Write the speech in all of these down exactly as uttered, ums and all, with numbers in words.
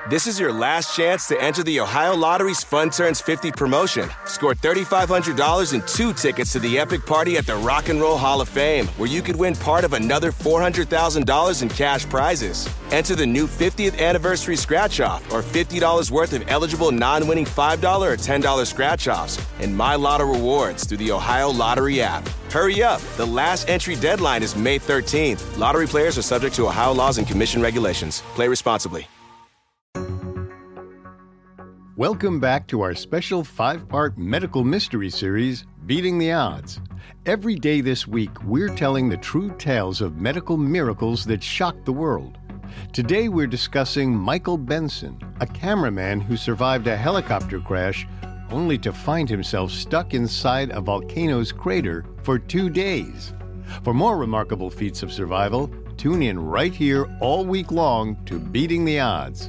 This is your last chance to enter the Ohio Lottery's Fun Turns fifty promotion. Score three thousand five hundred dollars and two tickets to the epic party at the Rock and Roll Hall of Fame, where you could win part of another four hundred thousand dollars in cash prizes. Enter the new fiftieth anniversary scratch-off or fifty dollars worth of eligible non-winning five dollars or ten dollars scratch-offs and My Lotto rewards through the Ohio Lottery app. Hurry up. The last entry deadline is May thirteenth. Lottery players are subject to Ohio laws and commission regulations. Play responsibly. Welcome back to our special five-part medical mystery series, Beating the Odds. Every day this week, we're telling the true tales of medical miracles that shocked the world. Today, we're discussing Michael Benson, a cameraman who survived a helicopter crash only to find himself stuck inside a volcano's crater for two days. For more remarkable feats of survival, tune in right here all week long to Beating the Odds.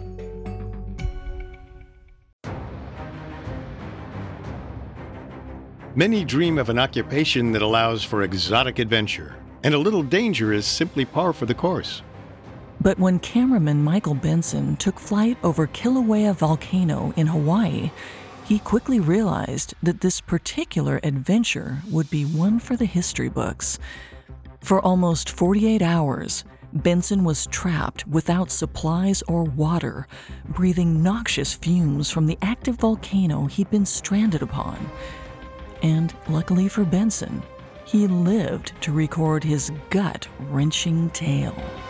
Many dream of an occupation that allows for exotic adventure, and a little danger is simply par for the course. But when cameraman Michael Benson took flight over Kilauea Volcano in Hawaii, he quickly realized that this particular adventure would be one for the history books. For almost forty-eight hours, Benson was trapped without supplies or water, breathing noxious fumes from the active volcano he'd been stranded upon. And luckily for Benson, he lived to record his gut-wrenching tale.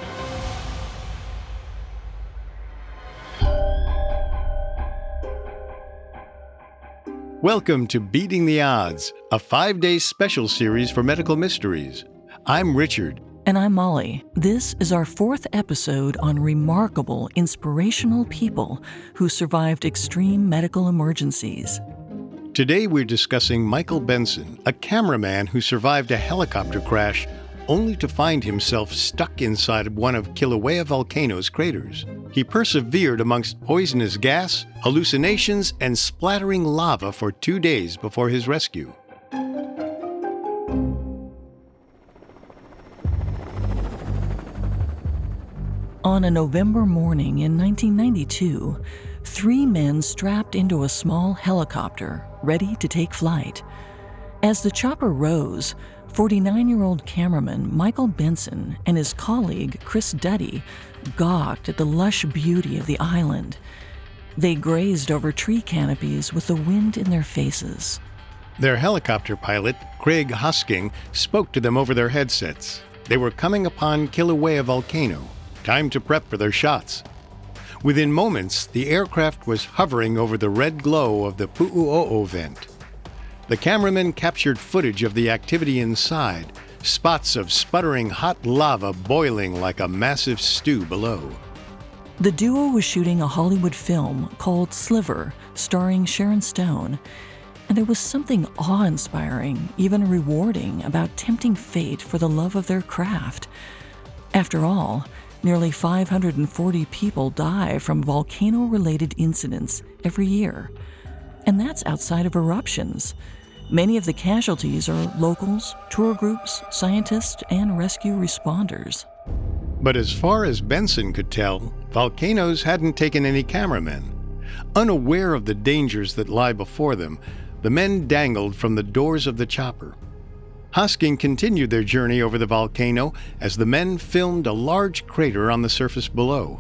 Welcome to Beating the Odds, a five-day special series for medical mysteries. I'm Richard. And I'm Molly. This is our fourth episode on remarkable, inspirational people who survived extreme medical emergencies. Today we're discussing Michael Benson, a cameraman who survived a helicopter crash only to find himself stuck inside one of Kilauea Volcano's craters. He persevered amongst poisonous gas, hallucinations, and splattering lava for two days before his rescue. On a November morning in nineteen ninety-two, three men strapped into a small helicopter, ready to take flight. As the chopper rose, forty-nine-year-old cameraman Michael Benson and his colleague Chris Duddy gawked at the lush beauty of the island. They grazed over tree canopies with the wind in their faces. Their helicopter pilot, Craig Hosking, spoke to them over their headsets. They were coming upon Kilauea Volcano. Time to prep for their shots. Within moments, the aircraft was hovering over the red glow of the Pu'u'o'o vent. The cameraman captured footage of the activity inside, spots of sputtering hot lava boiling like a massive stew below. The duo was shooting a Hollywood film called Sliver, starring Sharon Stone, and there was something awe-inspiring, even rewarding, about tempting fate for the love of their craft. After all, nearly five hundred forty people die from volcano-related incidents every year. And that's outside of eruptions. Many of the casualties are locals, tour groups, scientists, and rescue responders. But as far as Benson could tell, volcanoes hadn't taken any cameramen. Unaware of the dangers that lie before them, the men dangled from the doors of the chopper. Hosking continued their journey over the volcano as the men filmed a large crater on the surface below.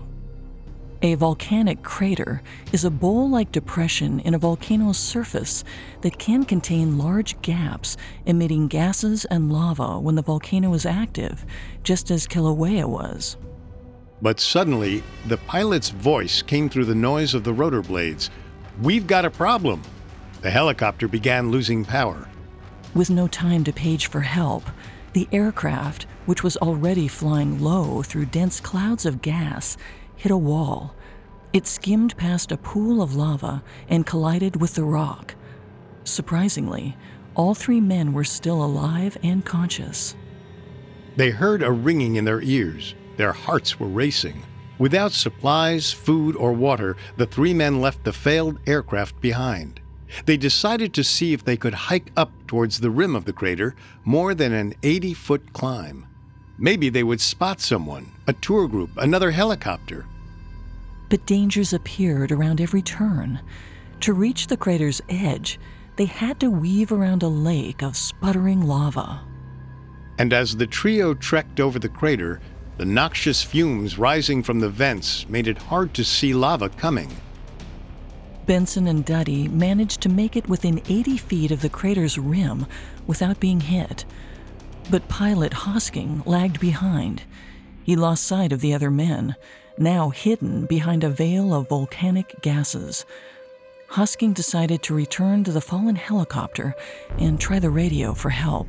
A volcanic crater is a bowl-like depression in a volcano's surface that can contain large gaps emitting gases and lava when the volcano is active, just as Kilauea was. But suddenly, the pilot's voice came through the noise of the rotor blades. "We've got a problem." The helicopter began losing power. With no time to page for help, the aircraft, which was already flying low through dense clouds of gas, hit a wall. It skimmed past a pool of lava and collided with the rock. Surprisingly, all three men were still alive and conscious. They heard a ringing in their ears. Their hearts were racing. Without supplies, food, or water, the three men left the failed aircraft behind. They decided to see if they could hike up towards the rim of the crater, more than an eighty-foot climb. Maybe they would spot someone, a tour group, another helicopter. But dangers appeared around every turn. To reach the crater's edge, they had to weave around a lake of sputtering lava. And as the trio trekked over the crater, the noxious fumes rising from the vents made it hard to see lava coming. Benson and Duddy managed to make it within eighty feet of the crater's rim without being hit. But pilot Hosking lagged behind. He lost sight of the other men, now hidden behind a veil of volcanic gases. Hosking decided to return to the fallen helicopter and try the radio for help.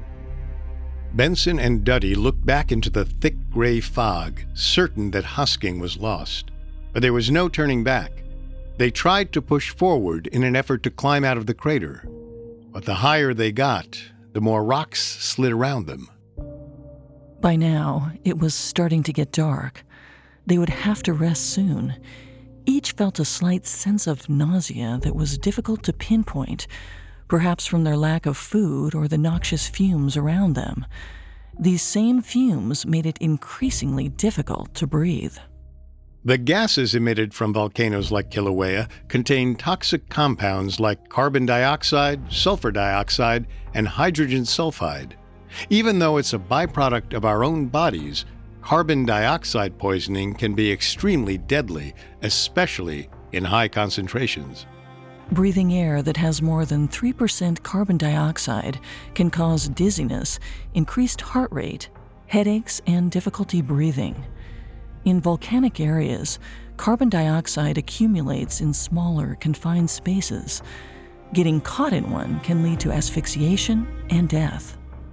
Benson and Duddy looked back into the thick gray fog, certain that Hosking was lost. But there was no turning back. They tried to push forward in an effort to climb out of the crater. But the higher they got, the more rocks slid around them. By now, it was starting to get dark. They would have to rest soon. Each felt a slight sense of nausea that was difficult to pinpoint, perhaps from their lack of food or the noxious fumes around them. These same fumes made it increasingly difficult to breathe. The gases emitted from volcanoes like Kilauea contain toxic compounds like carbon dioxide, sulfur dioxide, and hydrogen sulfide. Even though it's a byproduct of our own bodies, carbon dioxide poisoning can be extremely deadly, especially in high concentrations. Breathing air that has more than three percent carbon dioxide can cause dizziness, increased heart rate, headaches, and difficulty breathing. In volcanic areas, carbon dioxide accumulates in smaller, confined spaces. Getting caught in one can lead to asphyxiation and death.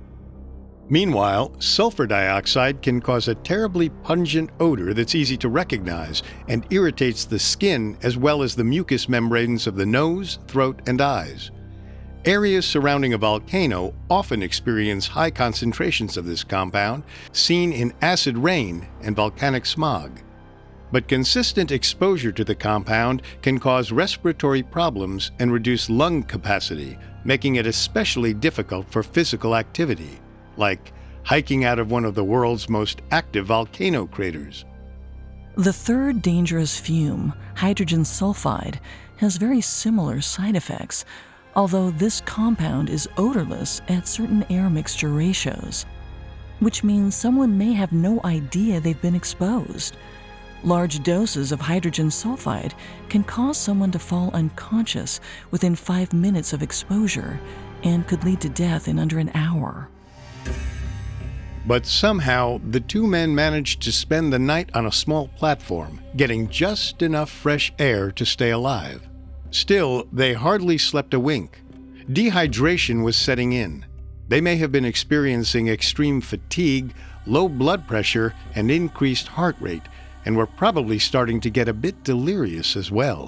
Meanwhile, sulfur dioxide can cause a terribly pungent odor that's easy to recognize and irritates the skin as well as the mucous membranes of the nose, throat, and eyes. Areas surrounding a volcano often experience high concentrations of this compound, seen in acid rain and volcanic smog. But consistent exposure to the compound can cause respiratory problems and reduce lung capacity, making it especially difficult for physical activity, like hiking out of one of the world's most active volcano craters. The third dangerous fume, hydrogen sulfide, has very similar side effects, although this compound is odorless at certain air mixture ratios, which means someone may have no idea they've been exposed. Large doses of hydrogen sulfide can cause someone to fall unconscious within five minutes of exposure and could lead to death in under an hour. But somehow, the two men managed to spend the night on a small platform, getting just enough fresh air to stay alive. Still, they hardly slept a wink. Dehydration was setting in. They may have been experiencing extreme fatigue, low blood pressure, and increased heart rate, and were probably starting to get a bit delirious as well.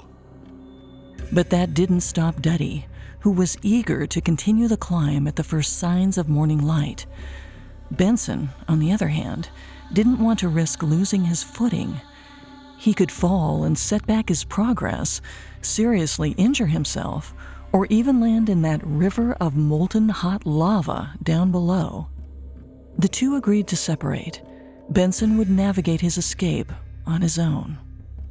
But that didn't stop Duddy, who was eager to continue the climb at the first signs of morning light. Benson, on the other hand, didn't want to risk losing his footing. He could fall and set back his progress, seriously injure himself, or even land in that river of molten hot lava down below. The two agreed to separate. Benson would navigate his escape on his own.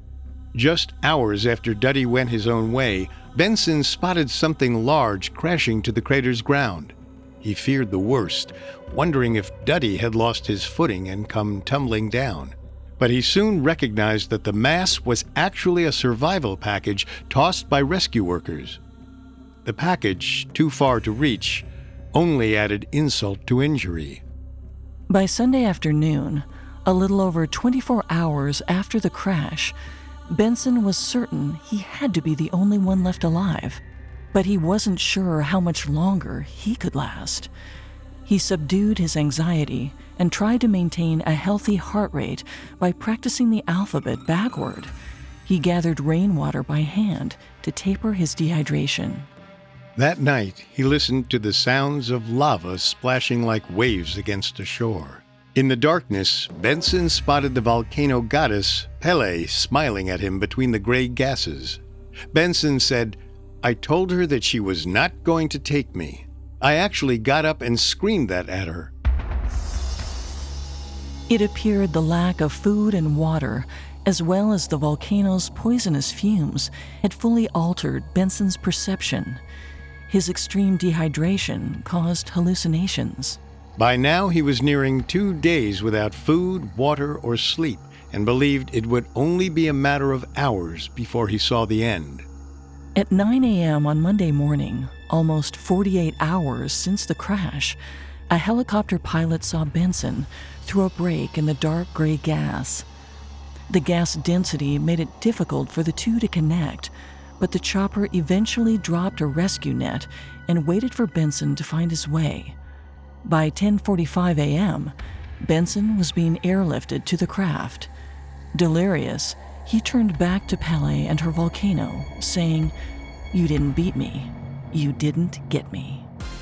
Just hours after Duddy went his own way, Benson spotted something large crashing to the crater's ground. He feared the worst, wondering if Duddy had lost his footing and come tumbling down. But he soon recognized that the mass was actually a survival package tossed by rescue workers. The package, too far to reach, only added insult to injury. By Sunday afternoon, a little over twenty-four hours after the crash, Benson was certain he had to be the only one left alive, but he wasn't sure how much longer he could last. He subdued his anxiety and tried to maintain a healthy heart rate by practicing the alphabet backward. He gathered rainwater by hand to taper his dehydration. That night, he listened to the sounds of lava splashing like waves against the shore. In the darkness, Benson spotted the volcano goddess, Pele, smiling at him between the gray gases. Benson said, "I told her that she was not going to take me. I actually got up and screamed that at her." It appeared the lack of food and water, as well as the volcano's poisonous fumes, had fully altered Benson's perception. His extreme dehydration caused hallucinations. By now, he was nearing two days without food, water, or sleep, and believed it would only be a matter of hours before he saw the end. At nine a.m. on Monday morning, almost forty-eight hours since the crash, a helicopter pilot saw Benson through a break in the dark gray gas. The gas density made it difficult for the two to connect, but the chopper eventually dropped a rescue net and waited for Benson to find his way. By ten forty-five a.m., Benson was being airlifted to the craft. Delirious, he turned back to Pele and her volcano, saying, "You didn't beat me. You didn't get me."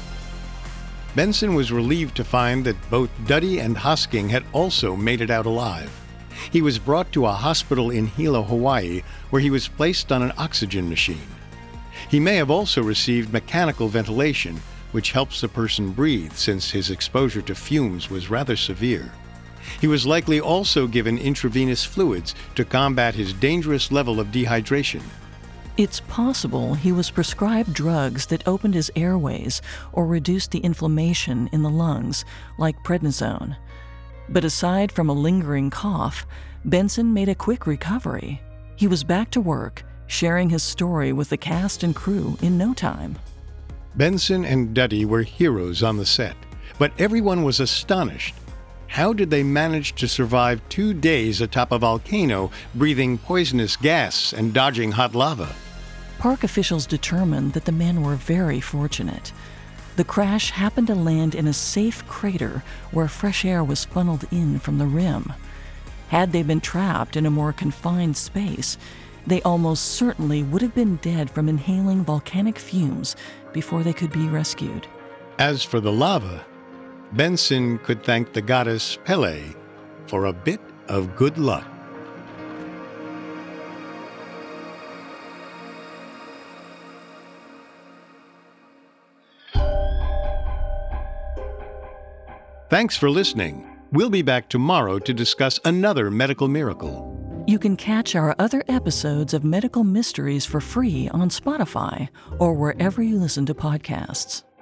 Benson was relieved to find that both Duddy and Hosking had also made it out alive. He was brought to a hospital in Hilo, Hawaii, where he was placed on an oxygen machine. He may have also received mechanical ventilation, which helps a person breathe since his exposure to fumes was rather severe. He was likely also given intravenous fluids to combat his dangerous level of dehydration. It's possible he was prescribed drugs that opened his airways or reduced the inflammation in the lungs, like prednisone. But aside from a lingering cough, Benson made a quick recovery. He was back to work, sharing his story with the cast and crew in no time. Benson and Duddy were heroes on the set, but everyone was astonished. How did they manage to survive two days atop a volcano, breathing poisonous gas and dodging hot lava? Park officials determined that the men were very fortunate. The crash happened to land in a safe crater where fresh air was funneled in from the rim. Had they been trapped in a more confined space, they almost certainly would have been dead from inhaling volcanic fumes before they could be rescued. As for the lava, Benson could thank the goddess Pele for a bit of good luck. Thanks for listening. We'll be back tomorrow to discuss another medical miracle. You can catch our other episodes of Medical Mysteries for free on Spotify or wherever you listen to podcasts.